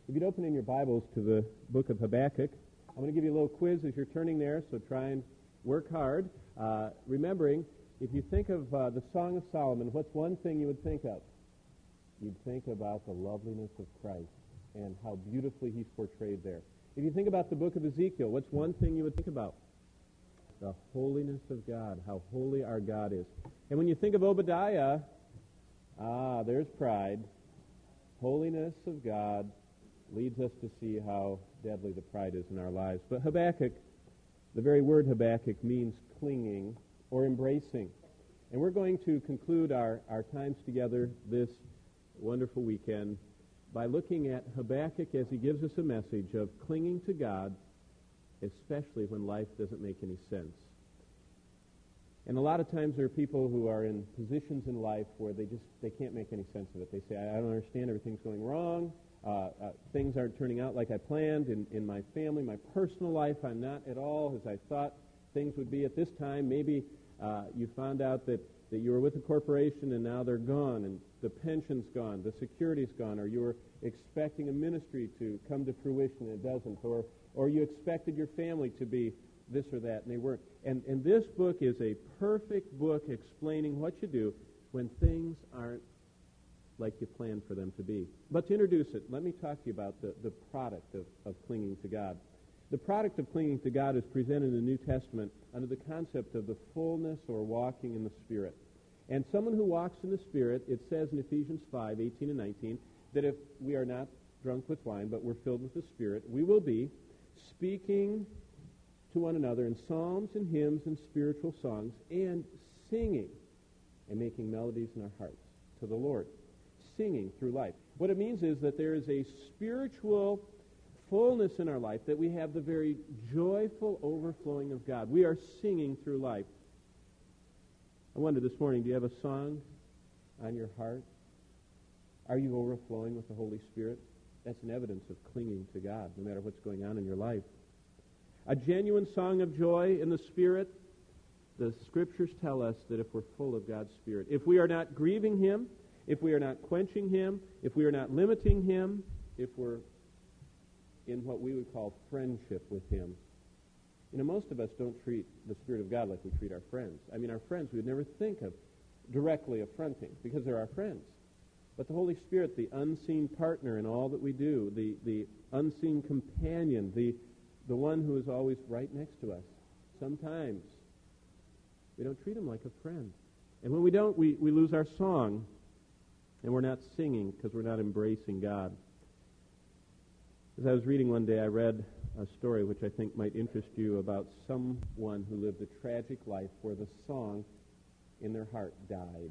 If you'd open in your Bibles to the book of Habakkuk, I'm going to give you a little quiz as you're turning there, so try and work hard. Remembering, if you think of the Song of Solomon, what's one thing you would think of? You'd think about the loveliness of Christ and how beautifully he's portrayed there. If you think about the book of Ezekiel, what's one thing you would think about? The holiness of God, how holy our God is. And when you think of Obadiah, there's pride. Holiness of God leads us to see how deadly the pride is in our lives. But Habakkuk, the very word Habakkuk means clinging or embracing. And we're going to conclude our times together this wonderful weekend by looking at Habakkuk as he gives us a message of clinging to God, especially when life doesn't make any sense. And a lot of times there are people who are in positions in life where they can't make any sense of it. They say, I don't understand, everything's going wrong, things aren't turning out like I planned in my family, my personal life, I'm not at all as I thought things would be at this time. Maybe you found out that you were with a corporation and now they're gone and the pension's gone, the security's gone, or you were expecting a ministry to come to fruition and it doesn't, or you expected your family to be this or that and they weren't. And this book is a perfect book explaining what you do when things aren't like you planned for them to be. But to introduce it, let me talk to you about the product of clinging to God. The product of clinging to God is presented in the New Testament under the concept of the fullness or walking in the Spirit. And someone who walks in the Spirit, it says in Ephesians 5:18 and 19, that if we are not drunk with wine, but we're filled with the Spirit, we will be speaking to one another in psalms and hymns and spiritual songs and singing and making melodies in our hearts to the Lord. Singing through life. What it means is that there is a spiritual fullness in our life, that we have the very joyful overflowing of God. We are singing through life. I wonder this morning, do you have a song on your heart? Are you overflowing with the Holy Spirit? That's an evidence of clinging to God, no matter what's going on in your life. A genuine song of joy in the Spirit. The Scriptures tell us that if we're full of God's Spirit, if we are not grieving Him, if we are not quenching Him, if we are not limiting Him, if we're in what we would call friendship with Him. You know, most of us don't treat the Spirit of God like we treat our friends. I mean, our friends we would never think of directly affronting because they're our friends. But the Holy Spirit, the unseen partner in all that we do, the unseen companion, the one who is always right next to us, sometimes we don't treat Him like a friend. And when we don't, we lose our song, and we're not singing because we're not embracing God. As I was reading one day, I read a story which I think might interest you about someone who lived a tragic life where the song in their heart died.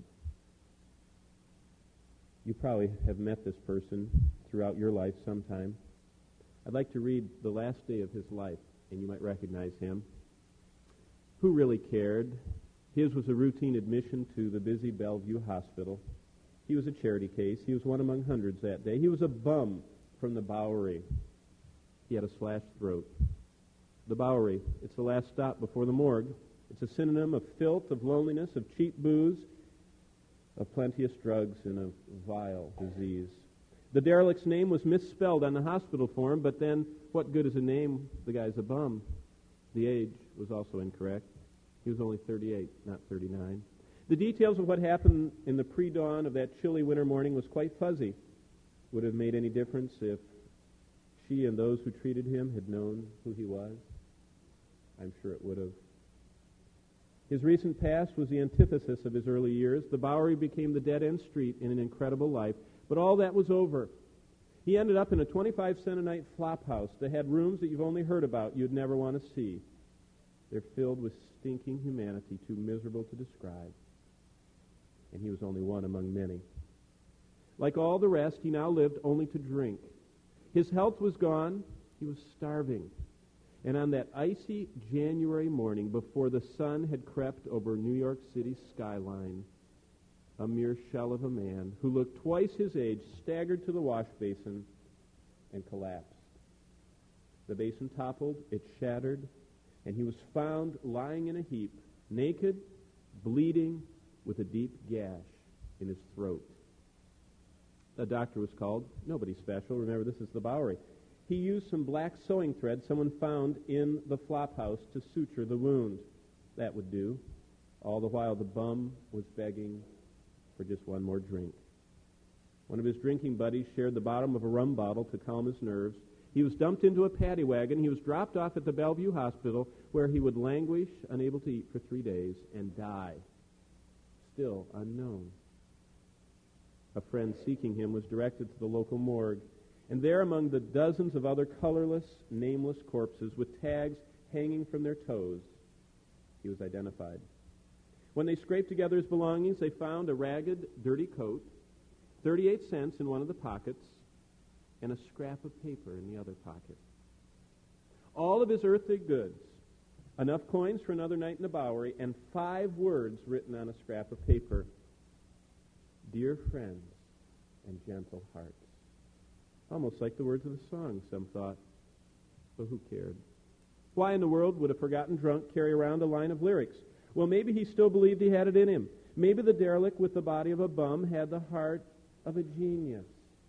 You probably have met this person throughout your life sometime. I'd like to read the last day of his life, and you might recognize him. Who really cared? His was a routine admission to the busy Bellevue Hospital. He was a charity case. He was one among hundreds that day. He was a bum from the Bowery. He had a slashed throat. The Bowery, it's the last stop before the morgue. It's a synonym of filth, of loneliness, of cheap booze, of plenteous drugs, and of vile disease. The derelict's name was misspelled on the hospital form, but then what good is a name? The guy's a bum. The age was also incorrect. He was only 38, not 39. The details of what happened in the pre-dawn of that chilly winter morning was quite fuzzy. Would it have made any difference if she and those who treated him had known who he was? I'm sure it would have. His recent past was the antithesis of his early years. The Bowery became the dead-end street in an incredible life, but all that was over. He ended up in a 25-cent-a-night flop house that had rooms that you've only heard about, you'd never want to see. They're filled with stinking humanity, too miserable to describe. And he was only one among many. Like all the rest, he now lived only to drink. His health was gone. He was starving. And on that icy January morning, before the sun had crept over New York City's skyline, a mere shell of a man who looked twice his age staggered to the wash basin and collapsed. The basin toppled, it shattered, and he was found lying in a heap, naked, bleeding, with a deep gash in his throat. a doctor was called. Nobody special. Remember, this is the Bowery. He used some black sewing thread someone found in the flop house to suture the wound. That would do. All the while, the bum was begging for just one more drink. One of his drinking buddies shared the bottom of a rum bottle to calm his nerves. He was dumped into a paddy wagon. He was dropped off at the Bellevue Hospital, where he would languish, unable to eat for 3 days, and die. Still unknown. A friend seeking him was directed to the local morgue, and there among the dozens of other colorless, nameless corpses with tags hanging from their toes, he was identified. When they scraped together his belongings, they found a ragged, dirty coat, 38 cents in one of the pockets, and a scrap of paper in the other pocket. All of his earthly goods, enough coins for another night in the Bowery, and 5 words written on a scrap of paper: "Dear friends and gentle hearts." Almost like the words of a song, some thought. But who cared? Why in the world would a forgotten drunk carry around a line of lyrics? Well, maybe he still believed he had it in him. Maybe the derelict with the body of a bum had the heart of a genius.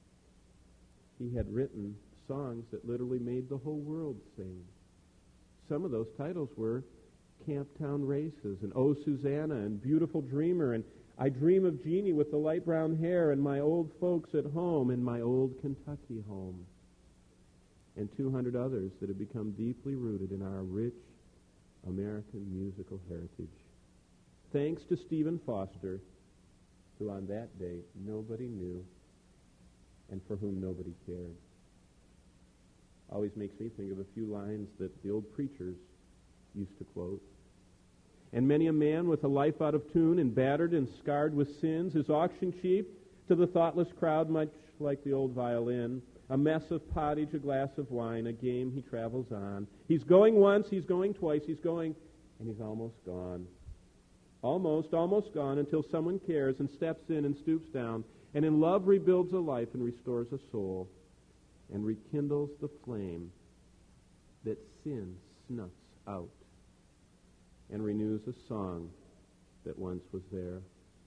He had written songs that literally made the whole world sing. Some of those titles were Camptown Races, and Oh, Susanna, and Beautiful Dreamer, and I Dream of Jeannie with the light brown hair, and My Old Folks at Home, and My Old Kentucky Home, and 200 others that have become deeply rooted in our rich American musical heritage. Thanks to Stephen Foster, who on that day nobody knew and for whom nobody cared. Always makes me think of a few lines that the old preachers used to quote. And many a man with a life out of tune and battered and scarred with sins is auction cheap to the thoughtless crowd, much like the old violin. A mess of pottage, a glass of wine, a game he travels on. He's going once, he's going twice, he's going, and he's almost gone. Almost gone until someone cares and steps in and stoops down and in love rebuilds a life and restores a soul and rekindles the flame that sin snuffs out and renews a song that once was there.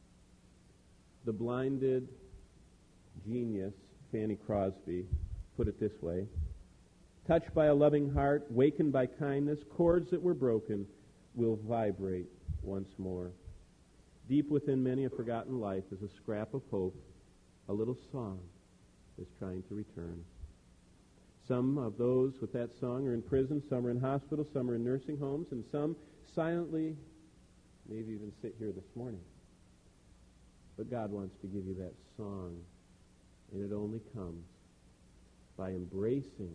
The blinded genius Fanny Crosby put it this way: touched by a loving heart, wakened by kindness, chords that were broken will vibrate once more. Deep within many a forgotten life is a scrap of hope, a little song that's trying to return. Some of those with that song are in prison, some are in hospitals, some are in nursing homes, and some silently maybe even sit here this morning. But God wants to give you that song, and it only comes by embracing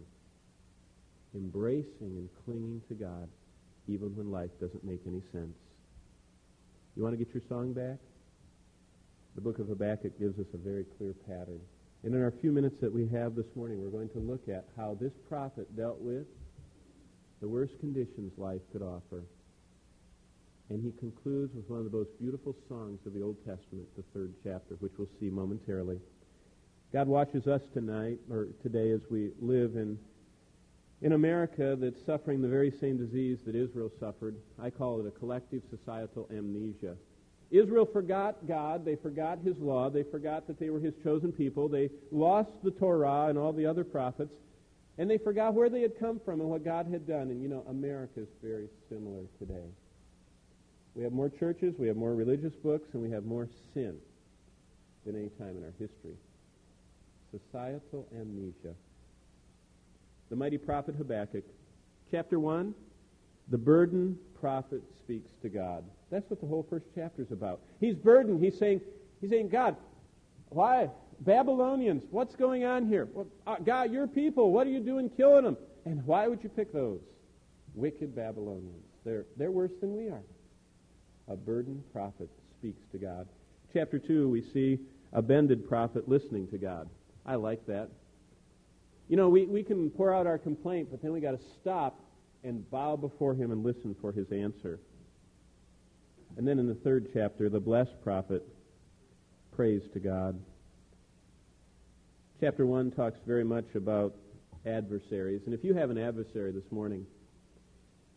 and clinging to God, even when life doesn't make any sense. You want to get your song back? The book of Habakkuk gives us a very clear pattern. And in our few minutes that we have this morning, we're going to look at how this prophet dealt with the worst conditions life could offer. And he concludes with one of the most beautiful songs of the Old Testament, the 3rd chapter, which we'll see momentarily. God watches us tonight, or today, as we live in America that's suffering the very same disease that Israel suffered. I call it a collective societal amnesia. Israel forgot God. They forgot His law. They forgot that they were His chosen people. They lost the Torah and all the other prophets. And they forgot where they had come from and what God had done. And, America is very similar today. We have more churches, we have more religious books, and we have more sin than any time in our history. Societal amnesia. The mighty prophet Habakkuk. Chapter 1, the burdened prophet speaks to God. That's what the whole first chapter is about. He's burdened. He's saying, God, why? Babylonians, what's going on here? Well, God, your people, what are you doing killing them? And why would you pick those? Wicked Babylonians. They're worse than we are. A burdened prophet speaks to God. Chapter 2, we see a bended prophet listening to God. I like that. We can pour out our complaint, but then we got to stop and bow before Him and listen for His answer. And then in the 3rd chapter, the blessed prophet prays to God. Chapter 1 talks very much about adversaries. And if you have an adversary this morning,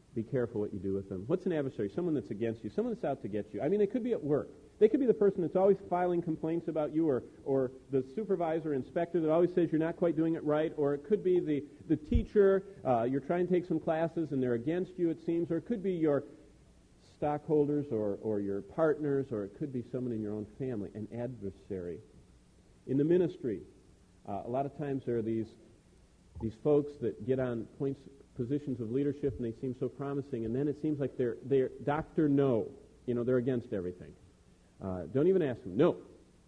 Be careful what you do with them. What's an adversary? Someone that's against you, someone that's out to get you. I mean, they could be at work. They could be the person that's always filing complaints about you, or the supervisor, inspector that always says you're not quite doing it right, or it could be the teacher. You're trying to take some classes and they're against you, it seems, or it could be your stockholders or your partners, or it could be someone in your own family, an adversary. In the ministry, a lot of times there are these folks that get on positions of leadership and they seem so promising, and then it seems like they're Dr. No. They're against everything. Don't even ask them. No.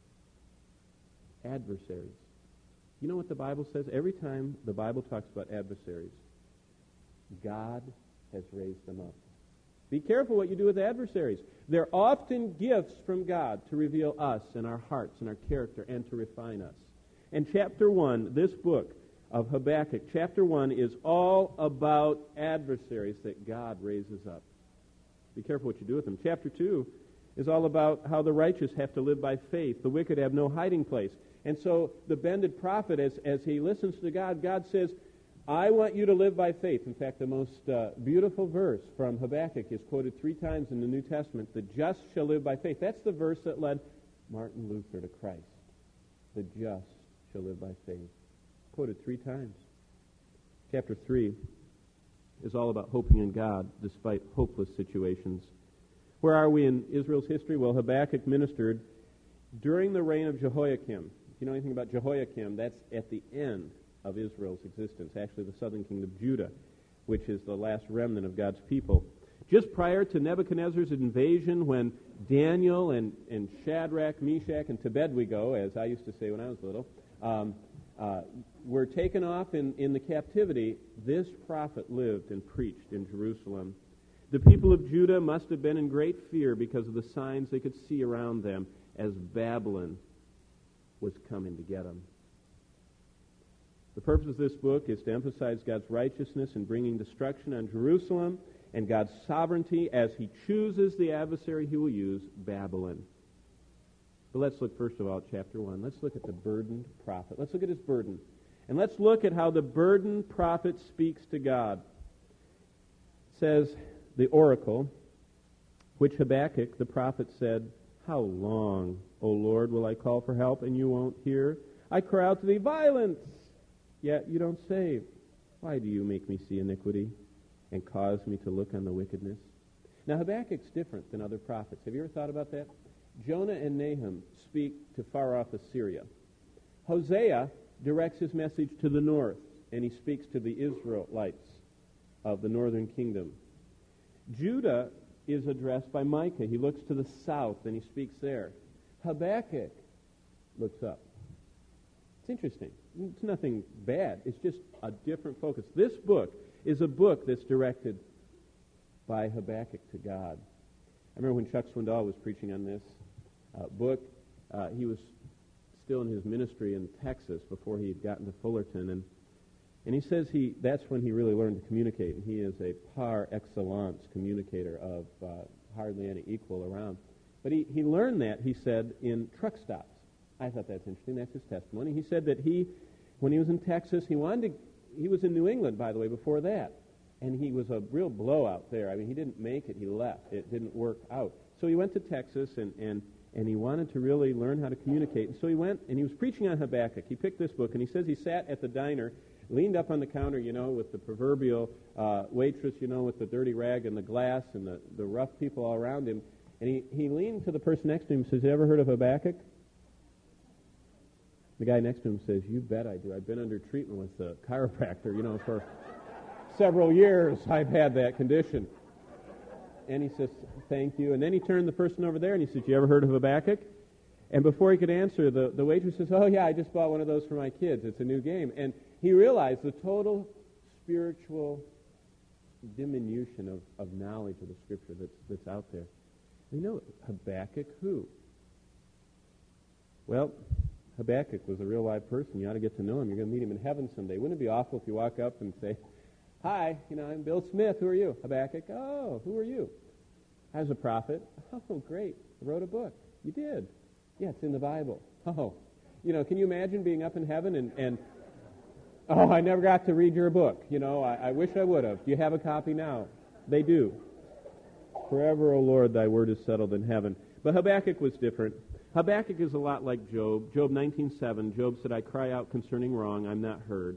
Adversaries. You know what the Bible says? Every time the Bible talks about adversaries, God has raised them up. Be careful what you do with adversaries. They're often gifts from God to reveal us and our hearts and our character and to refine us. And chapter 1, this book of Habakkuk, chapter 1 is all about adversaries that God raises up. Be careful what you do with them. Chapter 2 is all about how the righteous have to live by faith. The wicked have no hiding place. And so the bended prophet, as he listens to God, God says, I want you to live by faith. In fact, the most beautiful verse from Habakkuk is quoted 3 times in the New Testament. The just shall live by faith. That's the verse that led Martin Luther to Christ. The just shall live by faith. Quoted 3 times. Chapter 3 is all about hoping in God despite hopeless situations. Where are we in Israel's history? Well, Habakkuk ministered during the reign of Jehoiakim. If you know anything about Jehoiakim, that's at the end of Israel's existence, actually the southern kingdom of Judah, which is the last remnant of God's people. Just prior to Nebuchadnezzar's invasion, when Daniel and Shadrach, Meshach, and Abednego, as I used to say when I was little, were taken off in the captivity, this prophet lived and preached in Jerusalem. The people of Judah must have been in great fear because of the signs they could see around them as Babylon was coming to get them. The purpose of this book is to emphasize God's righteousness in bringing destruction on Jerusalem and God's sovereignty as he chooses the adversary he will use, Babylon. But let's look first of all at chapter 1. Let's look at the burdened prophet. Let's look at his burden. And let's look at how the burdened prophet speaks to God. It says, the oracle, which Habakkuk the prophet said, How long, O Lord, will I call for help and you won't hear? I cry out to thee, violence, yet you don't save. Why do you make me see iniquity and cause me to look on the wickedness? Now Habakkuk's different than other prophets. Have you ever thought about that? Jonah and Nahum speak to far-off Assyria. Hosea directs his message to the north, and he speaks to the Israelites of the northern kingdom. Judah is addressed by Micah. He looks to the south, and he speaks there. Habakkuk looks up. It's interesting. It's nothing bad. It's just a different focus. This book is a book that's directed by Habakkuk to God. I remember when Chuck Swindoll was preaching on this book, he was still in his ministry in Texas before he had gotten to Fullerton, and he says that's when he really learned to communicate, and he is a par excellence communicator of hardly any equal around. But he learned that, he said, in truck stops. I thought that's interesting. That's his testimony. He said that when he was in Texas, he was in New England, by the way, before that, and he was a real blowout there. I mean, he didn't make it. He left. It didn't work out. So he went to Texas, and he wanted to really learn how to communicate. And so he went, and he was preaching on Habakkuk. He picked this book, and he says he sat at the diner, leaned up on the counter, with the proverbial waitress, with the dirty rag and the glass and the rough people all around him. And he leaned to the person next to him and says, "You ever heard of Habakkuk?" The guy next to him says, "You bet I do. I've been under treatment with a chiropractor, for several years I've had that condition." And he says, "Thank you." And then he turned to the person over there and he says, "You ever heard of Habakkuk?" And before he could answer, the waitress says, "Oh yeah, I just bought one of those for my kids. It's a new game." And he realized the total spiritual diminution of knowledge of the Scripture that's out there. Habakkuk who? Well, Habakkuk was a real live person. You ought to get to know him. You're going to meet him in heaven someday. Wouldn't it be awful if you walk up and say, "Hi, I'm Bill Smith. Who are you?" "Habakkuk." "Oh, who are you?" "I was a prophet." "Oh, great. I wrote a book." "You did?" "Yeah, it's in the Bible." "Oh." Can you imagine being up in heaven and "Oh, I never got to read your book. I wish I would have. Do you have a copy now?" They do. Forever, O Lord, thy word is settled in heaven. But Habakkuk was different. Habakkuk is a lot like Job. Job 19:7, Job said, I cry out concerning wrong, I'm not heard.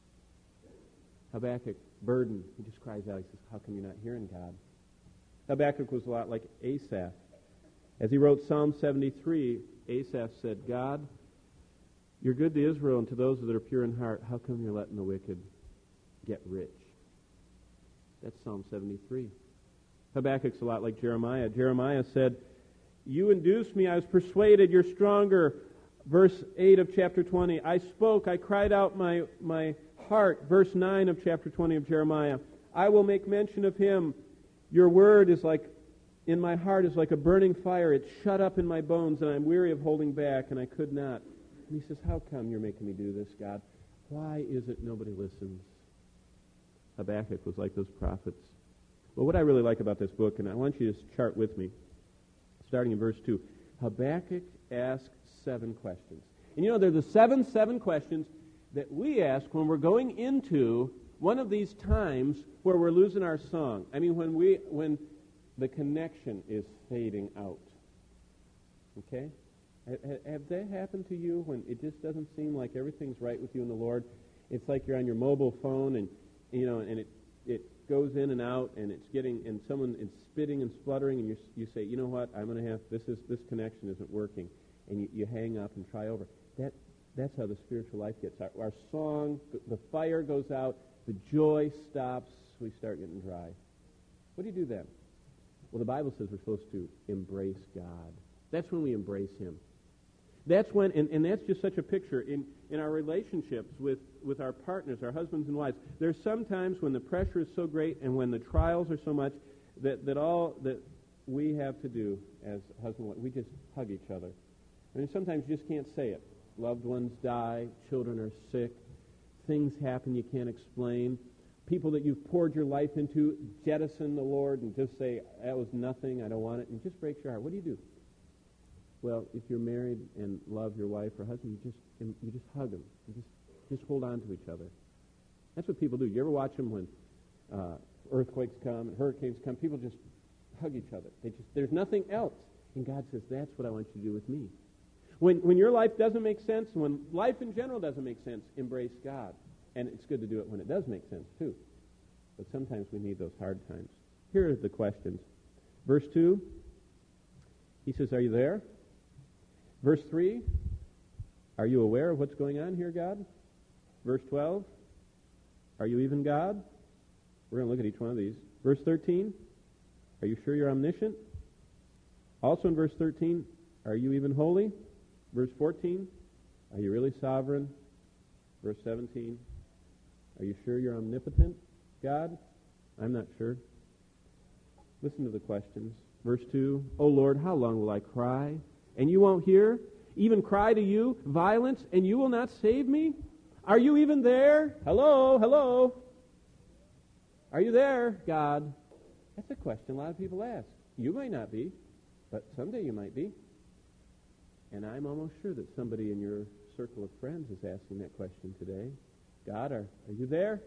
Habakkuk, burden, he just cries out. He says, how come you're not hearing God? Habakkuk was a lot like Asaph. As he wrote Psalm 73, Asaph said, God, you're good to Israel and to those that are pure in heart. How come you're letting the wicked get rich? That's Psalm 73. Habakkuk's a lot like Jeremiah. Jeremiah said, you induced me, I was persuaded, you're stronger. Verse 8 of chapter 20, I spoke, I cried out my heart. Verse 9 of chapter 20 of Jeremiah, I will make mention of him. Your word is like, in my heart is like a burning fire. It's shut up in my bones, and I'm weary of holding back, and I could not. And he says, how come you're making me do this, God? Why is it nobody listens? Habakkuk was like those prophets. Well, what I really like about this book, and I want you to chart with me, starting in verse 2, Habakkuk asks 7 questions. And you know, they're the seven questions that we ask when we're going into one of these times where we're losing our song. I mean, when the connection is fading out. Okay? Have that happened to you when it just doesn't seem like everything's right with you and the Lord? It's like you're on your mobile phone and it goes in and out and and someone is spitting and spluttering and you say, you know what, this connection isn't working, and you hang up and try over. That's how the spiritual life gets. Our song, the fire goes out, the joy stops, we start getting dry. What do you do then? Well, the Bible says we're supposed to embrace God. That's when we embrace Him. That's when, and that's just such a picture in our relationships with our partners, our husbands and wives. There's sometimes when the pressure is so great and when the trials are so much that all that we have to do as husband and wife, we just hug each other. I mean, sometimes you just can't say it. Loved ones die, children are sick, things happen you can't explain. People that you've poured your life into jettison the Lord and just say, that was nothing, I don't want it, and it just breaks your heart. What do you do? Well, if you're married and love your wife or husband, you just hug them. You just hold on to each other. That's what people do. You ever watch them when earthquakes come and hurricanes come? People just hug each other. There's nothing else. And God says, that's what I want you to do with me. When your life doesn't make sense, when life in general doesn't make sense, embrace God. And it's good to do it when it does make sense, too. But sometimes we need those hard times. Here are the questions. Verse 2, he says, are you there? Verse 3, are you aware of what's going on here, God? Verse 12, are you even God? We're going to look at each one of these. Verse 13, are you sure you're omniscient? Also in verse 13, are you even holy? Verse 14, are you really sovereign? Verse 17, are you sure you're omnipotent, God? I'm not sure. Listen to the questions. Verse 2, O Lord, how long will I cry, and you won't hear? Even cry to you, violence, and you will not save me? Are you even there? Hello, hello. Are you there, God? That's a question a lot of people ask. You might not be, but someday you might be. And I'm almost sure that somebody in your circle of friends is asking that question today. God, are you there?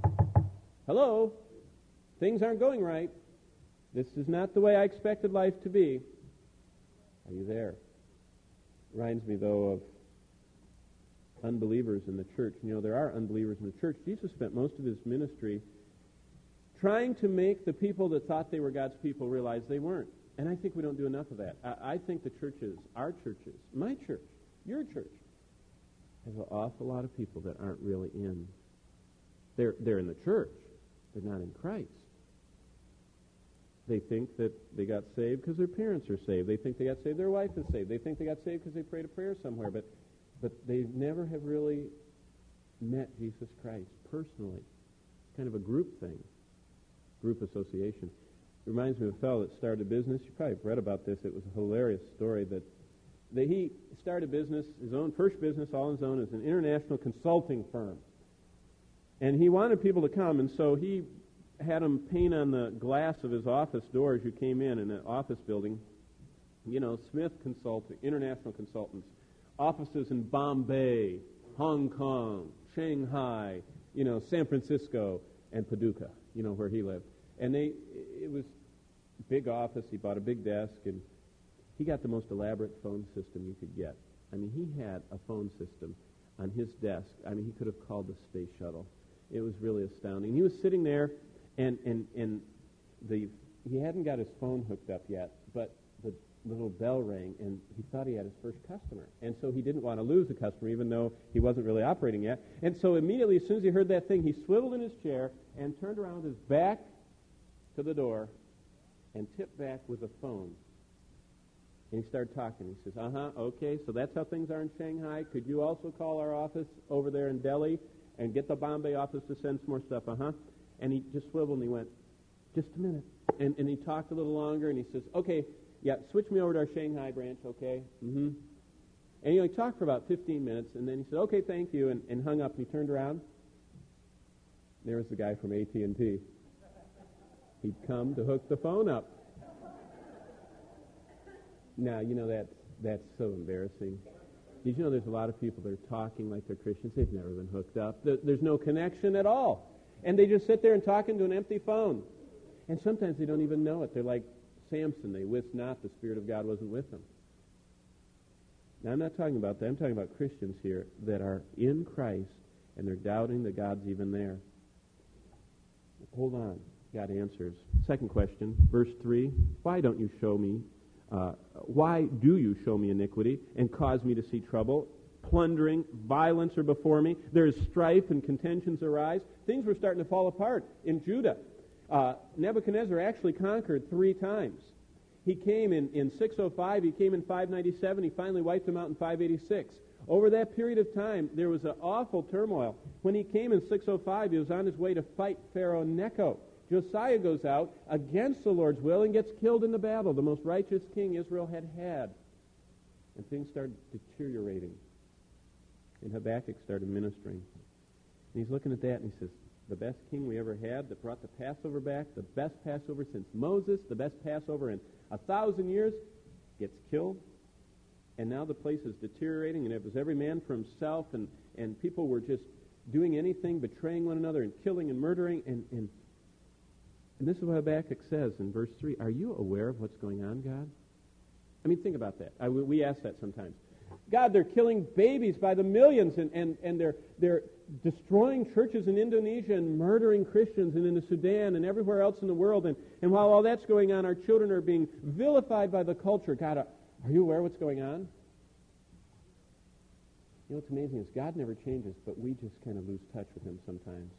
Hello? Things aren't going right. This is not the way I expected life to be. Are you there? Reminds me, though, of unbelievers in the church. You know, there are unbelievers in the church. Jesus spent most of his ministry trying to make the people that thought they were God's people realize they weren't. And I think we don't do enough of that. I think the churches, our churches, my church, your church, has an awful lot of people that aren't really in. They're in the church. They're not in Christ. They think that they got saved because their parents are saved. They think they got saved, their wife is saved. They think they got saved because they prayed a prayer somewhere. But they never have really met Jesus Christ personally. Kind of a group thing, group association. It reminds me of a fellow that started a business. You probably have read about this. It was a hilarious story that he started a business, his own first business, all on his own, as an international consulting firm. And he wanted people to come, and so he had them paint on the glass of his office door as you came in an office building, you know, Smith Consulting, international consultants, offices in Bombay, Hong Kong, Shanghai, you know, San Francisco, and Paducah, you know, where he lived. And it was a big office. He bought a big desk, and he got the most elaborate phone system you could get. I mean, he had a phone system on his desk. I mean, he could have called the space shuttle. It was really astounding. He was sitting there, and he hadn't got his phone hooked up yet, but the little bell rang, and he thought he had his first customer. And so he didn't want to lose the customer, even though he wasn't really operating yet. And so immediately, as soon as he heard that thing, he swiveled in his chair and turned around with his back to the door and tipped back with a phone. And he started talking. He says, okay, so that's how things are in Shanghai. Could you also call our office over there in Delhi and get the Bombay office to send some more stuff? And he just swiveled and he went, just a minute. And he talked a little longer, and he says, okay, yeah, switch me over to our Shanghai branch, okay? And he talked for about 15 minutes, and then he said, okay, thank you, and hung up, and he turned around. There was the guy from AT&T. He'd come to hook the phone up. Now, that's so embarrassing. Did you know there's a lot of people that are talking like they're Christians? They've never been hooked up. There's no connection at all. And they just sit there and talk into an empty phone. And sometimes they don't even know it. They're like Samson. They wist not the Spirit of God wasn't with them. Now, I'm not talking about that. I'm talking about Christians here that are in Christ, and they're doubting that God's even there. Hold on. God answers. Second question, verse 3. Why do you show me iniquity and cause me to see trouble? Plundering, violence are before me. There is strife and contentions arise. Things were starting to fall apart in Judah. Nebuchadnezzar actually conquered 3 times. He came in 605, he came in 597, he finally wiped him out in 586. Over that period of time, there was an awful turmoil. When he came in 605, he was on his way to fight Pharaoh Necho. Josiah goes out against the Lord's will and gets killed in the battle, the most righteous king Israel had had. And things started deteriorating. And Habakkuk started ministering. And he's looking at that and he says, the best king we ever had that brought the Passover back, the best Passover since Moses, the best Passover in 1,000 years, gets killed. And now the place is deteriorating, and it was every man for himself, and people were just doing anything, betraying one another and killing and murdering. And this is what Habakkuk says in verse 3. Are you aware of what's going on, God? I mean, think about that. We ask that sometimes. God, they're killing babies by the millions, and they're destroying churches in Indonesia and murdering Christians and in the Sudan and everywhere else in the world. And while all that's going on, our children are being vilified by the culture. God, are you aware of what's going on? You know what's amazing is God never changes, but we just kind of lose touch with him sometimes.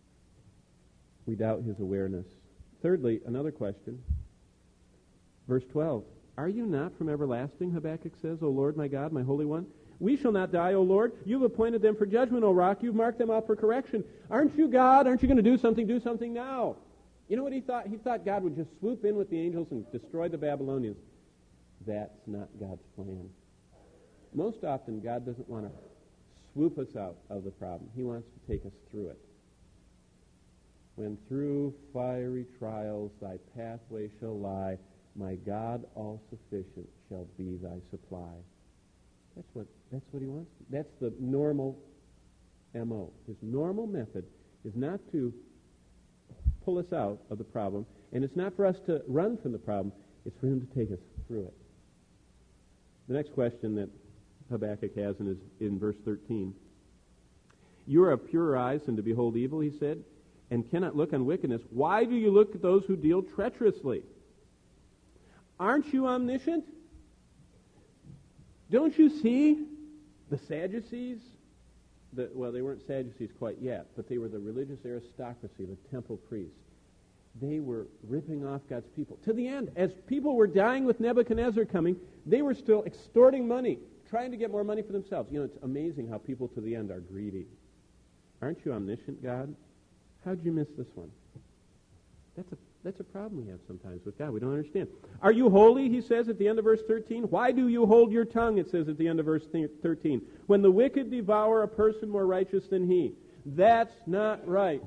We doubt his awareness. Thirdly, another question. Verse 12. Are you not from everlasting, Habakkuk says, O Lord, my God, my Holy One? We shall not die, O Lord. You've appointed them for judgment, O Rock. You've marked them out for correction. Aren't you God? Aren't you going to do something? Do something now. You know what he thought? He thought God would just swoop in with the angels and destroy the Babylonians. That's not God's plan. Most often, God doesn't want to swoop us out of the problem. He wants to take us through it. When through fiery trials thy pathway shall lie, my God all-sufficient shall be thy supply. That's what he wants. That's the normal M.O. His normal method is not to pull us out of the problem, and it's not for us to run from the problem. It's for him to take us through it. The next question that Habakkuk has in verse 13. You are of purer eyes than to behold evil, he said, and cannot look on wickedness. Why do you look at those who deal treacherously? Aren't you omniscient? Don't you see the Sadducees? Well, they weren't Sadducees quite yet, but they were the religious aristocracy, the temple priests. They were ripping off God's people. To the end, as people were dying with Nebuchadnezzar coming, they were still extorting money, trying to get more money for themselves. You know, it's amazing how people to the end are greedy. Aren't you omniscient, God? How'd you miss this one? That's a problem we have sometimes with God. We don't understand. Are you holy, he says at the end of verse 13? Why do you hold your tongue, it says at the end of verse 13? When the wicked devour a person more righteous than he. That's not right.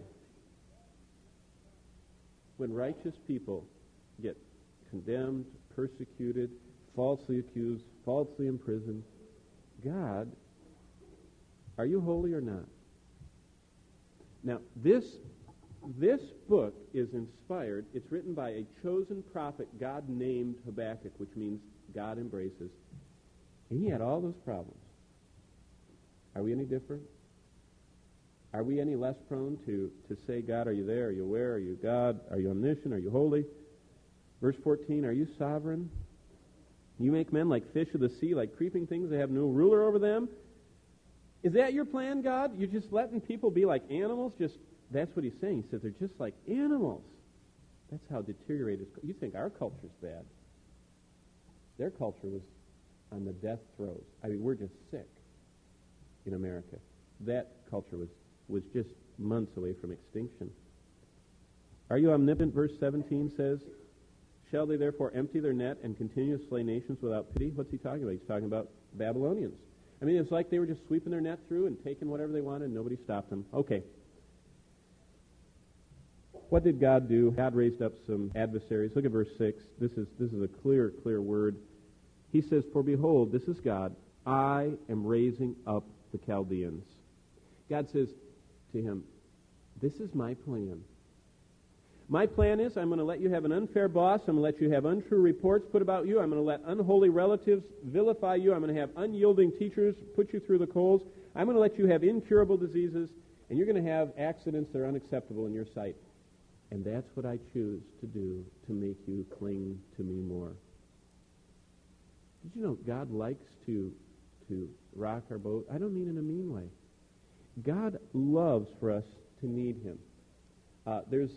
When righteous people get condemned, persecuted, falsely accused, falsely imprisoned, God, are you holy or not? Now, this This book is inspired. It's written by a chosen prophet God named Habakkuk, which means God embraces. And he had all those problems. Are we any different? Are we any less prone to say, God, are you there? Are you aware? Are you God? Are you omniscient? Are you holy? Verse 14, are you sovereign? You make men like fish of the sea, like creeping things. They have no ruler over them. Is that your plan, God? You're just letting people be like animals? That's what he's saying. He says they're just like animals. That's how deteriorated. You think our culture's bad. Their culture was on the death throes. I mean, we're just sick in America. That culture was just months away from extinction. Are you omnipotent? Verse 17 says, shall they therefore empty their net and continue to slay nations without pity? What's he talking about? He's talking about Babylonians. I mean, it's like they were just sweeping their net through and taking whatever they wanted and nobody stopped them. Okay. What did God do? God raised up some adversaries. Look at verse 6. This is a clear word. He says, for behold, this is God. I am raising up the Chaldeans. God says to him, this is my plan. My plan is I'm going to let you have an unfair boss. I'm going to let you have untrue reports put about you. I'm going to let unholy relatives vilify you. I'm going to have unyielding teachers put you through the coals. I'm going to let you have incurable diseases, and you're going to have accidents that are unacceptable in your sight. And that's what I choose to do to make you cling to me more. Did you know God likes to rock our boat? I don't mean in a mean way. God loves for us to need him. There's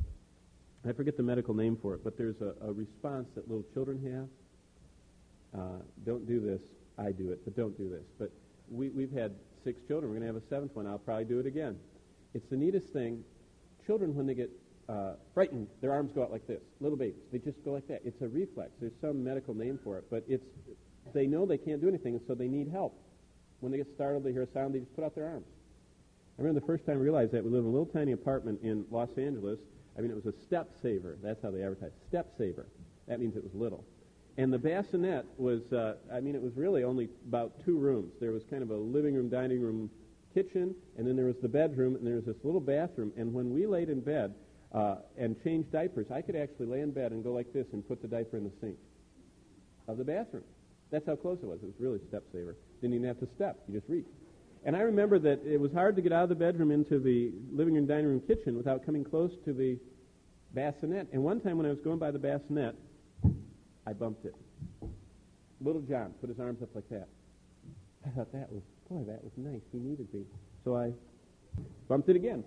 I forget the medical name for it, but there's a response that little children have. Don't do this. I do it, but don't do this. But we've had 6 children. We're going to have a 7th one. I'll probably do it again. It's the neatest thing. Children, when they get frightened, their arms go out like this. Little babies, they just go like that. It's a reflex. There's some medical name for it, but they know they can't do anything, and so they need help. When they get startled, they hear a sound, they just put out their arms. I remember the first time I realized that. We lived in a little tiny apartment in Los Angeles. I mean, it was a step saver. That's how they advertised. Step saver. That means it was little. And the bassinet was, it was really only about 2 rooms. There was kind of a living room, dining room, kitchen, and then there was the bedroom, and there was this little bathroom. And when we laid in bed and changed diapers, I could actually lay in bed and go like this and put the diaper in the sink of the bathroom. That's how close it was. It was really step saver. Didn't even have to step. You just reach. And I remember that it was hard to get out of the bedroom into the living room, dining room, kitchen without coming close to the bassinet. And one time when I was going by the bassinet, I bumped it. Little John put his arms up like that. I thought that was nice. He needed me. So I bumped it again.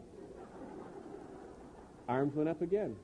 Arms went up again.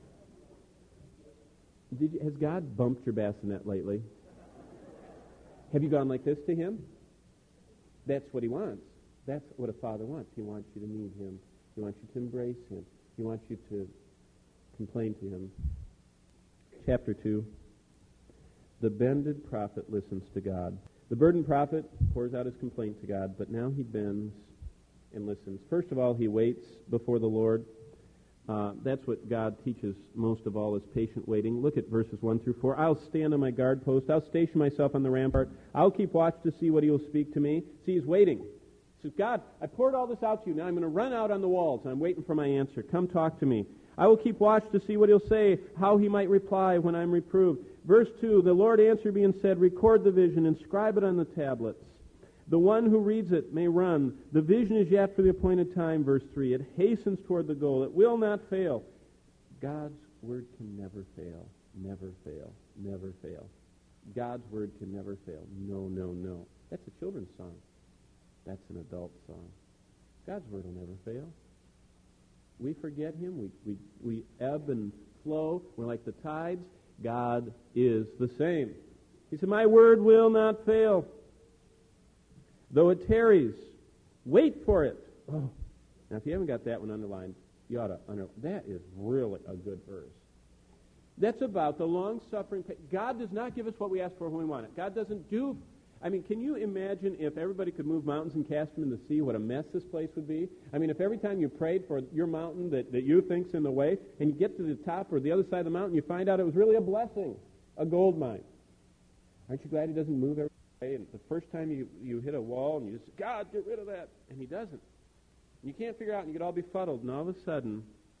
Has God bumped your bassinet lately? Have you gone like this to him? That's what he wants. That's what a father wants. He wants you to need him. He wants you to embrace him. He wants you to complain to him. Chapter 2. The bended prophet listens to God. The burdened prophet pours out his complaint to God, but now he bends and listens. First of all, he waits before the Lord. That's what God teaches most of all, is patient waiting. Look at verses 1 through 4. I'll stand on my guard post. I'll station myself on the rampart. I'll keep watch to see what he will speak to me. See, he's waiting. He says, God, I poured all this out to you. Now I'm going to run out on the walls, and I'm waiting for my answer. Come talk to me. I will keep watch to see what he'll say, how he might reply when I'm reproved. Verse 2, the Lord answered me and said, record the vision, inscribe it on the tablets. The one who reads it may run. The vision is yet for the appointed time, verse 3. It hastens toward the goal. It will not fail. God's word can never fail. Never fail. Never fail. God's word can never fail. No, no, no. That's a children's song. That's an adult song. God's word will never fail. We forget him. We ebb and flow. We're like the tides. God is the same. He said, my word will not fail. Though it tarries, wait for it. Oh. Now, if you haven't got that one underlined, you ought to underline. That is really a good verse. That's about the long-suffering. God does not give us what we ask for when we want it. God doesn't do... can you imagine if everybody could move mountains and cast them in the sea, what a mess this place would be? If every time you prayed for your mountain that you think's in the way, and you get to the top or the other side of the mountain, you find out it was really a blessing, a gold mine. Aren't you glad he doesn't move every day? And the first time you hit a wall and you just, God, get rid of that. And he doesn't. And you can't figure out, and you get all befuddled, and all of a sudden,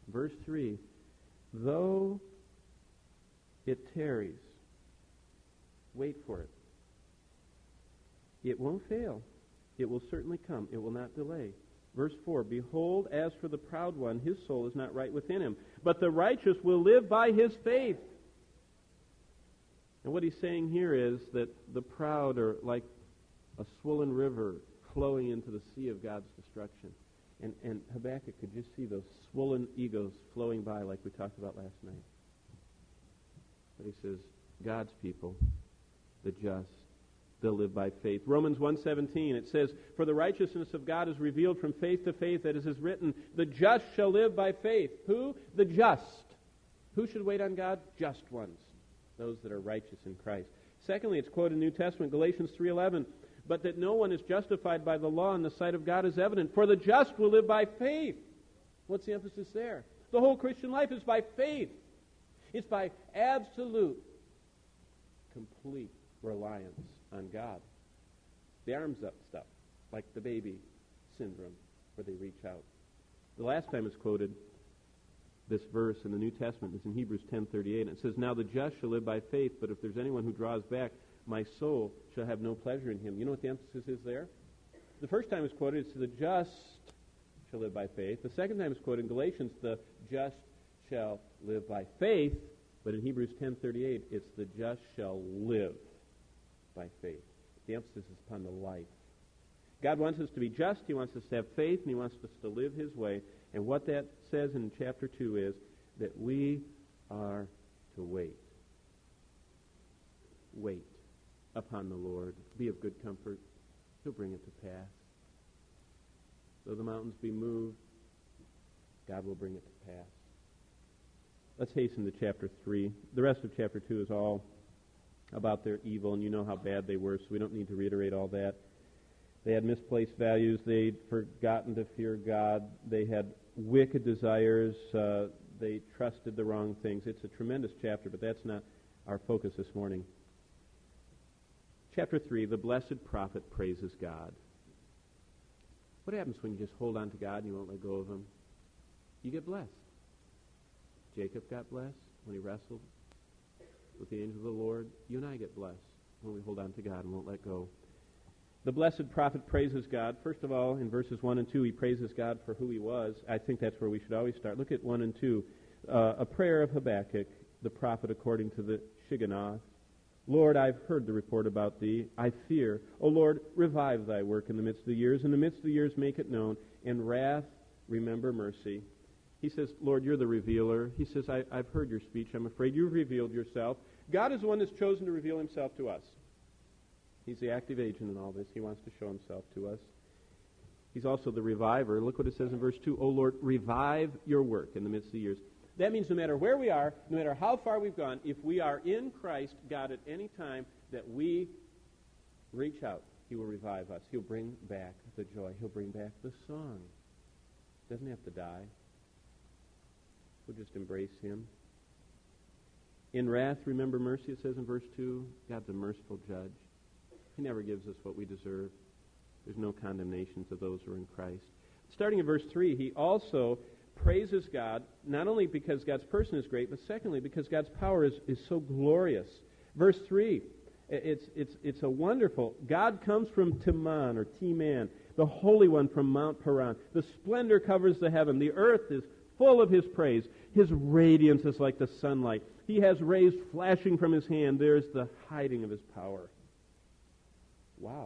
Verse 3, though it tarries, wait for it. It won't fail. It will certainly come. It will not delay. Verse 4, behold, as for the proud one, his soul is not right within him, but the righteous will live by his faith. And what he's saying here is that the proud are like a swollen river flowing into the sea of God's destruction. And Habakkuk could just see those swollen egos flowing by like we talked about last night. But he says, God's people, the just, they'll live by faith. Romans 1:17, it says, for the righteousness of God is revealed from faith to faith, that is written, the just shall live by faith. Who? The just. Who should wait on God? Just ones. Those that are righteous in Christ. Secondly, it's quoted in the New Testament, Galatians 3:11, but that no one is justified by the law in the sight of God is evident, for the just will live by faith. What's the emphasis there? The whole Christian life is by faith. It's by absolute, complete reliance on God. The arms up stuff, like the baby syndrome, where they reach out. The last time it's quoted, this verse in the New Testament, is in Hebrews 10:38. It says, now the just shall live by faith, but if there's anyone who draws back, my soul shall have no pleasure in him. You know what the emphasis is there? The first time it's quoted, it's the just shall live by faith. The second time it's quoted in Galatians, the just shall live by faith. But in Hebrews 10:38, it's the just shall live by faith. The emphasis is upon the life. God wants us to be just, He wants us to have faith, and He wants us to live His way. And what that says in chapter 2 is that we are to wait. Wait upon the Lord. Be of good comfort. He'll bring it to pass. Though the mountains be moved, God will bring it to pass. Let's hasten to chapter 3. The rest of chapter 2 is all about their evil, and you know how bad they were, so we don't need to reiterate all that. They had misplaced values. They'd forgotten to fear God. They had wicked desires. They trusted the wrong things. It's a tremendous chapter, but that's not our focus this morning. Chapter 3, the blessed prophet praises God. What happens when you just hold on to God and you won't let go of Him? You get blessed. Jacob got blessed when he wrestled with the angel of the Lord. You and I get blessed when we hold on to God and won't let go. The blessed prophet praises God. First of all, in verses 1 and 2, he praises God for who He was. I think that's where we should always start. Look at 1 and 2. A prayer of Habakkuk, the prophet according to the Shigionoth. Lord, I've heard the report about Thee. I fear. O Lord, revive Thy work in the midst of the years. In the midst of the years make it known. In wrath remember mercy. He says, Lord, You're the revealer. He says, I've heard Your speech. I'm afraid You've revealed Yourself. God is the one that's chosen to reveal Himself to us. He's the active agent in all this. He wants to show Himself to us. He's also the reviver. Look what it says in verse 2. O Lord, revive Your work in the midst of the years. That means no matter where we are, no matter how far we've gone, if we are in Christ, God, at any time that we reach out, He will revive us. He'll bring back the joy. He'll bring back the song. Doesn't have to die. We'll just embrace Him. In wrath, remember mercy, it says in verse 2. God's a merciful judge. He never gives us what we deserve. There's no condemnation to those who are in Christ. Starting in verse 3, he also praises God, not only because God's person is great, but secondly, because God's power is so glorious. Verse 3, it's a wonderful, God comes from Teman, or Teman, the Holy One from Mount Paran. The splendor covers the heaven. The earth is full of His praise. His radiance is like the sunlight. He has rays flashing from His hand. There's the hiding of His power. Wow.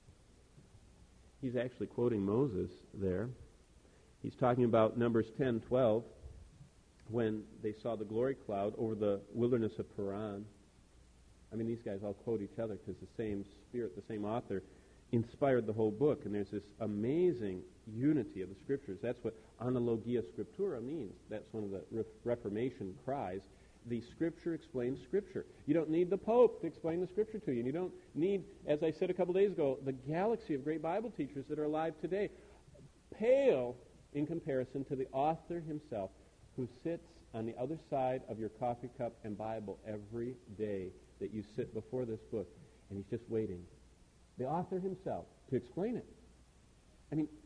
He's actually quoting Moses there. He's talking about Numbers 10:12, when they saw the glory cloud over the wilderness of Paran. I mean, these guys all quote each other because the same Spirit, the same author, inspired the whole book. And there's this amazing unity of the Scriptures. That's what analogia scriptura means. That's one of the Reformation cries. The Scripture explains Scripture. You don't need the Pope to explain the Scripture to you. And you don't need, as I said a couple days ago, the galaxy of great Bible teachers that are alive today. Pale in comparison to the author himself, who sits on the other side of your coffee cup and Bible every day that you sit before this book, and he's just waiting. The author himself to explain it. I mean,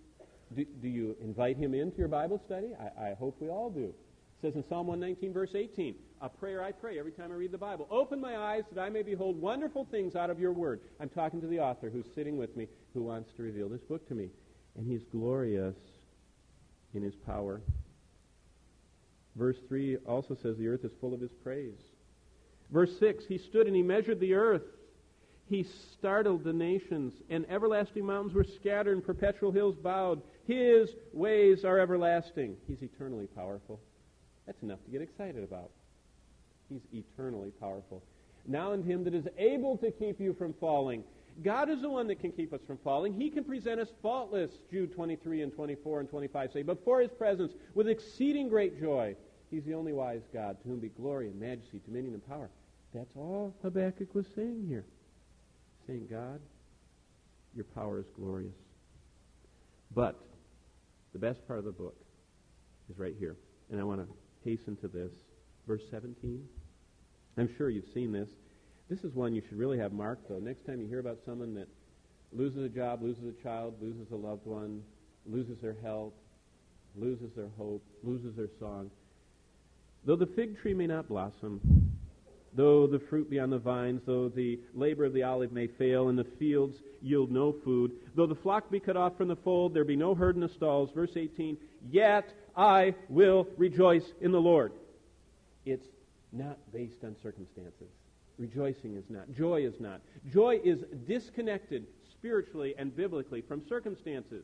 Do you invite him into your Bible study? I hope we all do. It says in Psalm 119, verse 18, a prayer I pray every time I read the Bible. Open my eyes that I may behold wonderful things out of your word. I'm talking to the author who's sitting with me, who wants to reveal this book to me. And he's glorious in his power. Verse 3 also says the earth is full of his praise. Verse 6, he stood and he measured the earth. He startled the nations, and everlasting mountains were scattered, and perpetual hills bowed. His ways are everlasting. He's eternally powerful. That's enough to get excited about. He's eternally powerful. Now unto him that is able to keep you from falling. God is the one that can keep us from falling. He can present us faultless, Jude 23 and 24 and 25 say, before his presence with exceeding great joy. He's the only wise God, to whom be glory and majesty, dominion and power. That's all Habakkuk was saying here. Saying, God, your power is glorious. But the best part of the book is right here. And I want to hasten to this. Verse 17. I'm sure you've seen this. This is one you should really have marked, though. Next time you hear about someone that loses a job, loses a child, loses a loved one, loses their health, loses their hope, loses their song. Though the fig tree may not blossom, though the fruit be on the vines, though the labor of the olive may fail, and the fields yield no food, though the flock be cut off from the fold, there be no herd in the stalls, verse 18, yet I will rejoice in the Lord. It's not based on circumstances. Rejoicing is not. Joy is not. Joy is disconnected spiritually and biblically from circumstances.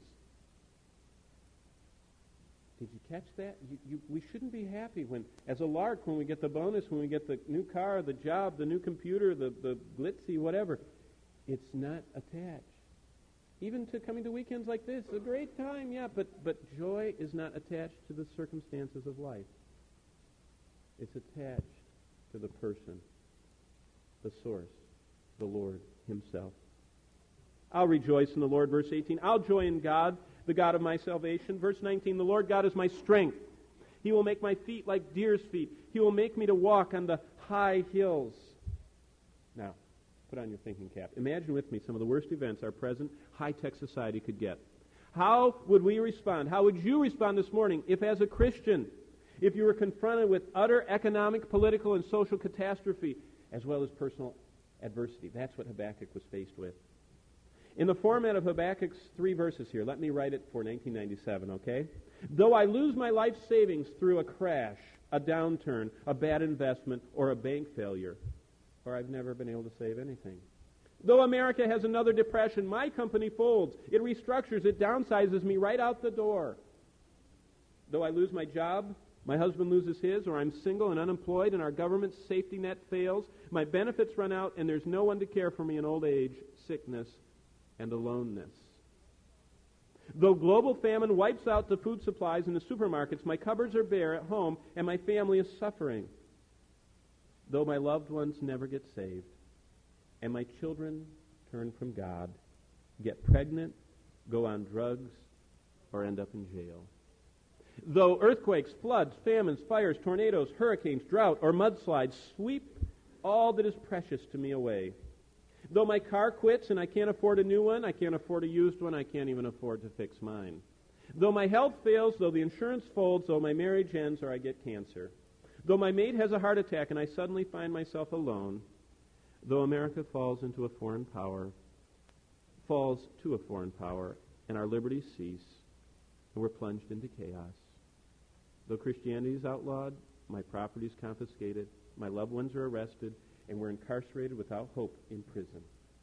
Did you catch that? We shouldn't be happy when, as a lark, when we get the bonus, when we get the new car, the job, the new computer, the glitzy, whatever. It's not attached. Even to coming to weekends like this, a great time, yeah, but joy is not attached to the circumstances of life. It's attached to the person, the source, the Lord himself. I'll rejoice in the Lord, verse 18. I'll joy in God, the God of my salvation. Verse 19, the Lord God is my strength. He will make my feet like deer's feet. He will make me to walk on the high hills. Now, put on your thinking cap. Imagine with me some of the worst events our present high-tech society could get. How would we respond? How would you respond this morning if, as a Christian, if you were confronted with utter economic, political, and social catastrophe, as well as personal adversity? That's what Habakkuk was faced with. In the format of Habakkuk's 3 verses here, let me write it for 1997, okay? Though I lose my life savings through a crash, a downturn, a bad investment, or a bank failure, or I've never been able to save anything. Though America has another depression, my company folds. It restructures, it downsizes me right out the door. Though I lose my job, my husband loses his, or I'm single and unemployed, and our government's safety net fails, my benefits run out, and there's no one to care for me in old age, sickness, and aloneness. Though global famine wipes out the food supplies in the supermarkets, my cupboards are bare at home, and my family is suffering. Though my loved ones never get saved, and my children turn from God, get pregnant, go on drugs, or end up in jail. Though earthquakes, floods, famines, fires, tornadoes, hurricanes, drought, or mudslides sweep all that is precious to me away. Though my car quits and I can't afford a new one, I can't afford a used one, I can't even afford to fix mine. Though my health fails, though the insurance folds, though my marriage ends or I get cancer. Though my mate has a heart attack and I suddenly find myself alone. Though America falls to a foreign power, and our liberties cease, and we're plunged into chaos. Though Christianity is outlawed, my property is confiscated, my loved ones are arrested, and we're incarcerated without hope in prison.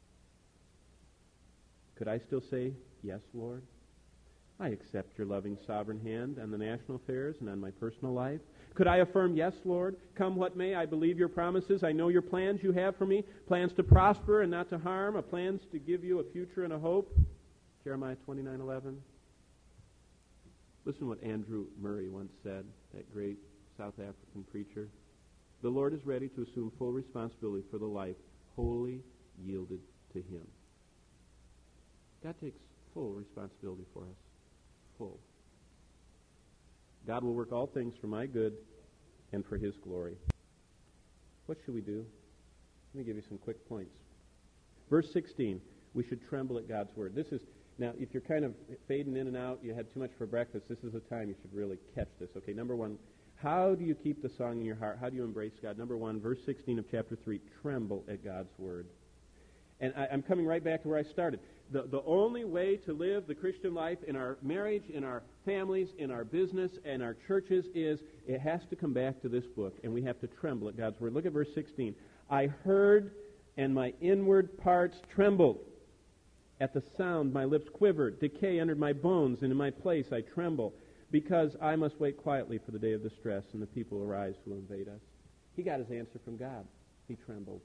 Could I still say, yes, Lord? I accept your loving sovereign hand on the national affairs and on my personal life. Could I affirm, yes, Lord, come what may, I believe your promises. I know your plans you have for me, plans to prosper and not to harm, plans to give you a future and a hope. Jeremiah 29:11. Listen to what Andrew Murray once said, that great South African preacher. The Lord is ready to assume full responsibility for the life wholly yielded to him. God takes full responsibility for us. Full. God will work all things for my good and for his glory. What should we do? Let me give you some quick points. Verse 16, we should tremble at God's word. This Now, if you're kind of fading in and out, you had too much for breakfast, this is the time you should really catch this. Okay, number one, how do you keep the song in your heart? How do you embrace God? Number one, verse 16 of chapter 3, tremble at God's word. And I'm coming right back to where I started. The only way to live the Christian life in our marriage, in our families, in our business, and our churches is it has to come back to this book, and we have to tremble at God's word. Look at verse 16. I heard, and my inward parts trembled. At the sound, my lips quivered. Decay entered my bones, and in my place I tremble, because I must wait quietly for the day of distress, and the people arise who will invade us. He got his answer from God. He trembled.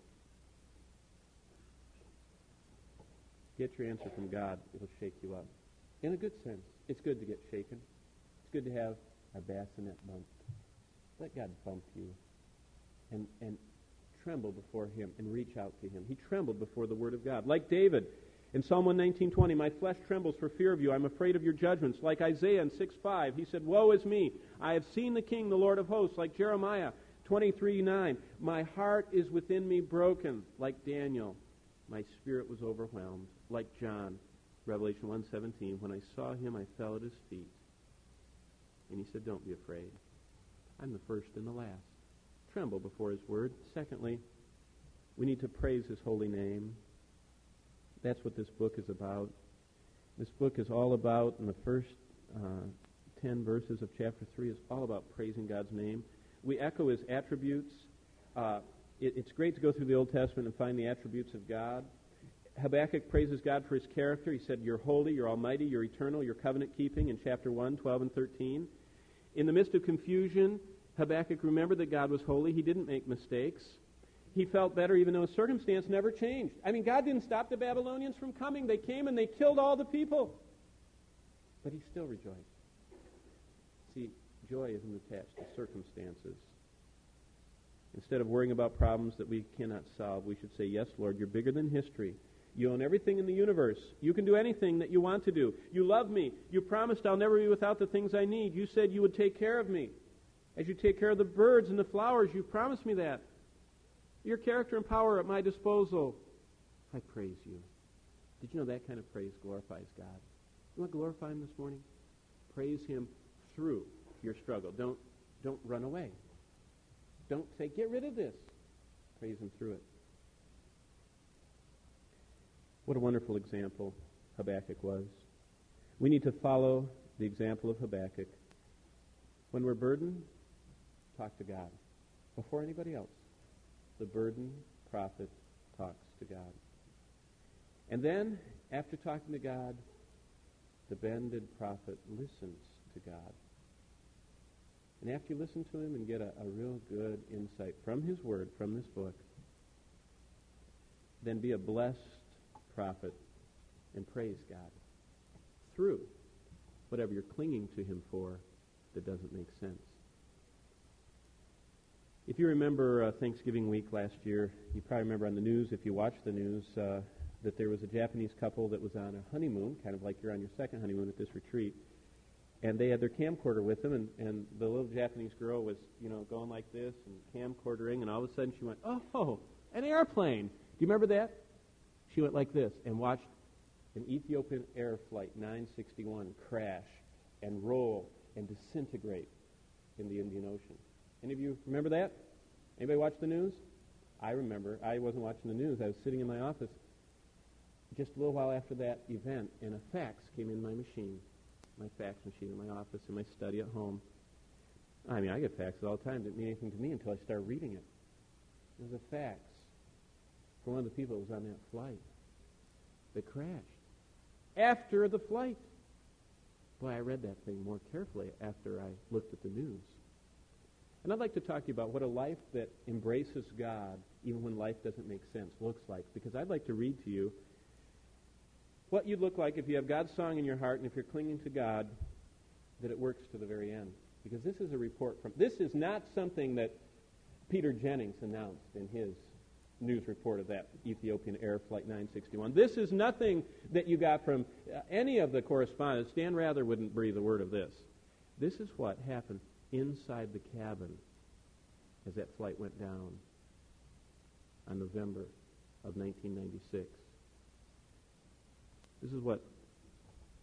Get your answer from God. It'll shake you up. In a good sense. It's good to get shaken. It's good to have a bassinet bumped. Let God bump you. And tremble before Him and reach out to Him. He trembled before the Word of God. Like David in Psalm 119:20, my flesh trembles for fear of you. I'm afraid of your judgments. Like Isaiah in 6:5, he said, woe is me. I have seen the King, the Lord of hosts. Like Jeremiah 23:9, my heart is within me broken. Like Daniel, my spirit was overwhelmed. Like John, Revelation 1:17, when I saw him, I fell at his feet. And he said, don't be afraid. I'm the first and the last. Tremble before his word. Secondly, we need to praise his holy name. That's what this book is about. This book is all about, in the first 10 verses of chapter 3, is all about praising God's name. We echo his attributes. It's great to go through the Old Testament and find the attributes of God. Habakkuk praises God for his character. He said, you're holy, you're almighty, you're eternal, you're covenant-keeping in chapter 1, 12, and 13. In the midst of confusion, Habakkuk remembered that God was holy. He didn't make mistakes. He felt better even though his circumstance never changed. I mean, God didn't stop the Babylonians from coming. They came and they killed all the people. But he still rejoiced. See, joy isn't attached to circumstances. Instead of worrying about problems that we cannot solve, we should say, yes, Lord, you're bigger than history. You own everything in the universe. You can do anything that you want to do. You love me. You promised I'll never be without the things I need. You said you would take care of me. As you take care of the birds and the flowers, you promised me that. Your character and power at my disposal. I praise you. Did you know that kind of praise glorifies God? You want to glorify him this morning? Praise him through your struggle. Don't run away. Don't say, get rid of this. Praise him through it. What a wonderful example Habakkuk was. We need to follow the example of Habakkuk. When we're burdened, talk to God before anybody else. The burdened prophet talks to God. And then, after talking to God, the bended prophet listens to God. And after you listen to him and get a real good insight from his word, from this book, then be a blessed prophet and praise God through whatever you're clinging to him for that doesn't make sense. If you remember Thanksgiving week last year, you probably remember on the news, if you watched the news, that there was a Japanese couple that was on a honeymoon, kind of like you're on your second honeymoon at this retreat, and they had their camcorder with them, and the little Japanese girl was, going like this and camcordering, and all of a sudden she went, oh, an airplane. Do you remember that? She went like this and watched an Ethiopian Air Flight 961 crash and roll and disintegrate in the Indian Ocean. Any of you remember that? Anybody watch the news? I remember. I wasn't watching the news. I was sitting in my office just a little while after that event, and a fax came in my machine, my fax machine in my office, in my study at home. I mean, I get faxes all the time. It didn't mean anything to me until I started reading it. It was a fax from one of the people that was on that flight that crashed after the flight. Boy, I read that thing more carefully after I looked at the news. And I'd like to talk to you about what a life that embraces God, even when life doesn't make sense, looks like. Because I'd like to read to you what you'd look like if you have God's song in your heart and if you're clinging to God, that it works to the very end. Because this is a report from... This is not something that Peter Jennings announced in his news report of that Ethiopian Air Flight 961. This is nothing that you got from any of the correspondents. Stan Rather wouldn't breathe a word of this. This is what happened inside the cabin as that flight went down on November of 1996. This is what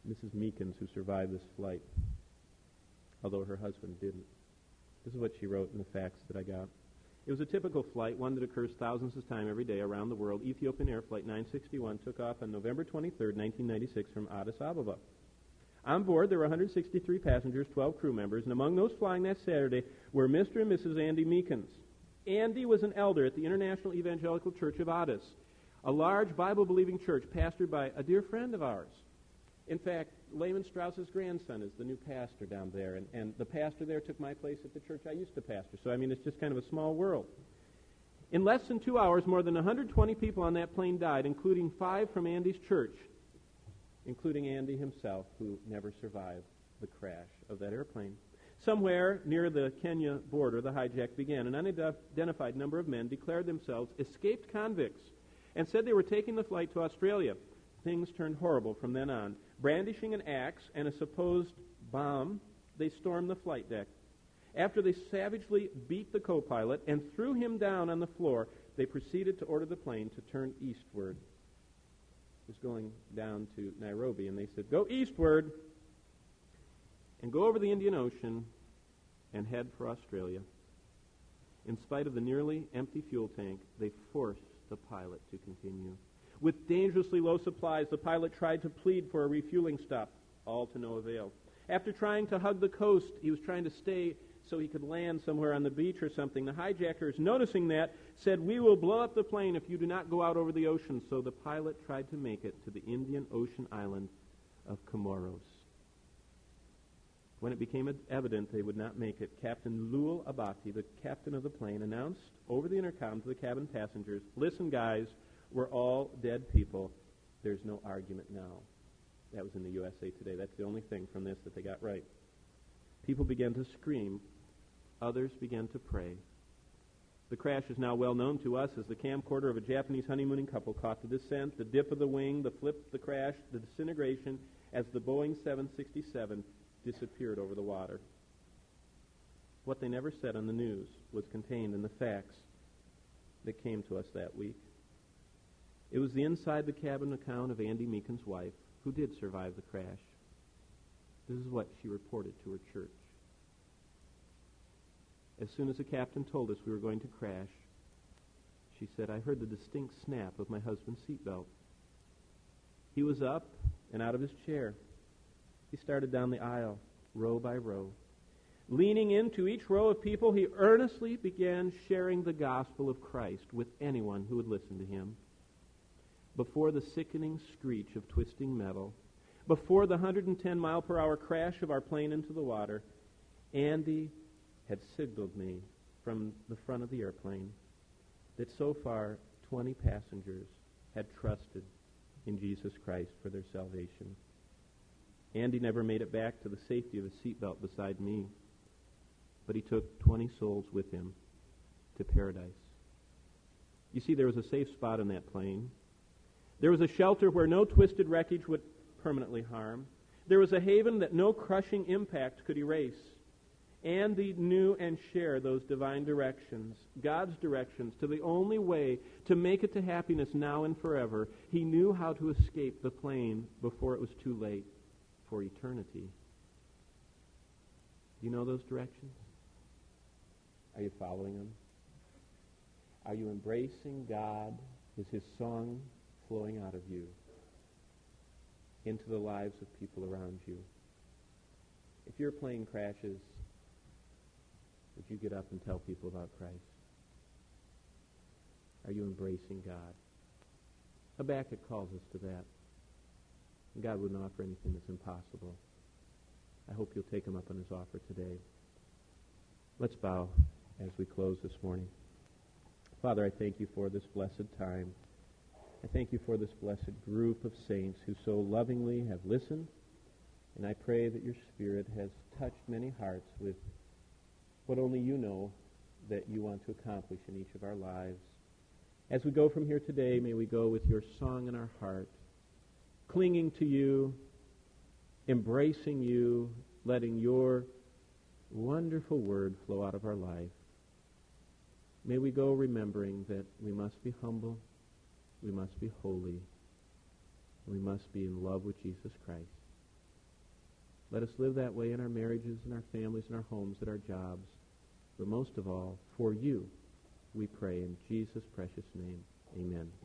Mrs. Meekins, who survived this flight, although her husband didn't. This is what she wrote in the facts that I got. It was a typical flight, one that occurs thousands of times every day around the world. Ethiopian Air Flight 961 took off on November 23, 1996 from Addis Ababa. On board, there were 163 passengers, 12 crew members, and among those flying that Saturday were Mr. and Mrs. Andy Meekins. Andy was an elder at the International Evangelical Church of Addis, a large Bible-believing church pastored by a dear friend of ours. In fact, Lehman Strauss's grandson is the new pastor down there, and the pastor there took my place at the church I used to pastor. So, it's just kind of a small world. In less than 2 hours, more than 120 people on that plane died, including 5 from Andy's church, including Andy himself, who never survived the crash of that airplane. Somewhere near the Kenya border, the hijack began. An unidentified number of men declared themselves escaped convicts and said they were taking the flight to Australia. Things turned horrible from then on. Brandishing an axe and a supposed bomb, they stormed the flight deck. After they savagely beat the co-pilot and threw him down on the floor, they proceeded to order the plane to turn eastward. It was going down to Nairobi, and they said, "Go eastward and go over the Indian Ocean and head for Australia." In spite of the nearly empty fuel tank, they forced the pilot to continue. With dangerously low supplies, the pilot tried to plead for a refueling stop, all to no avail. After trying to hug the coast, he was trying to stay so he could land somewhere on the beach or something. The hijackers, noticing that, said, "We will blow up the plane if you do not go out over the ocean." So the pilot tried to make it to the Indian Ocean island of Comoros. When it became evident they would not make it, Captain Lul Abati, the captain of the plane, announced over the intercom to the cabin passengers, "Listen, guys, we're all dead people. There's no argument now." That was in the USA Today. That's the only thing from this that they got right. People began to scream. Others began to pray. The crash is now well known to us as the camcorder of a Japanese honeymooning couple caught the descent, the dip of the wing, the flip, the crash, the disintegration as the Boeing 767 disappeared over the water. What they never said on the news was contained in the facts that came to us that week. It was the inside the cabin account of Andy Meekins' wife, who did survive the crash. This is what she reported to her church. As soon as the captain told us we were going to crash, she said, "I heard the distinct snap of my husband's seatbelt. He was up and out of his chair. He started down the aisle, row by row. Leaning into each row of people, he earnestly began sharing the gospel of Christ with anyone who would listen to him. Before the sickening screech of twisting metal, before the 110-mile-per-hour crash of our plane into the water, Andy had signaled me from the front of the airplane that so far 20 passengers had trusted in Jesus Christ for their salvation. Andy never made it back to the safety of his seatbelt beside me, but he took 20 souls with him to paradise." You see, there was a safe spot in that plane. There was a shelter where no twisted wreckage would permanently harm. There was a haven that no crushing impact could erase. Andy knew and shared those divine directions, God's directions, to the only way to make it to happiness now and forever. He knew how to escape the plane before it was too late for eternity. Do you know those directions? Are you following them? Are you embracing God? Is His song flowing out of you into the lives of people around you? If your plane crashes, would you get up and tell people about Christ? Are you embracing God? Habakkuk calls us to that. And God wouldn't offer anything that's impossible. I hope you'll take him up on his offer today. Let's bow as we close this morning. Father, I thank you for this blessed time. I thank you for this blessed group of saints who so lovingly have listened. And I pray that your Spirit has touched many hearts with what only you know that you want to accomplish in each of our lives. As we go from here today, may we go with your song in our heart, clinging to you, embracing you, letting your wonderful word flow out of our life. May we go remembering that we must be humble, we must be holy, we must be in love with Jesus Christ. Let us live that way in our marriages, in our families, in our homes, at our jobs. But most of all, for you, we pray in Jesus' precious name. Amen.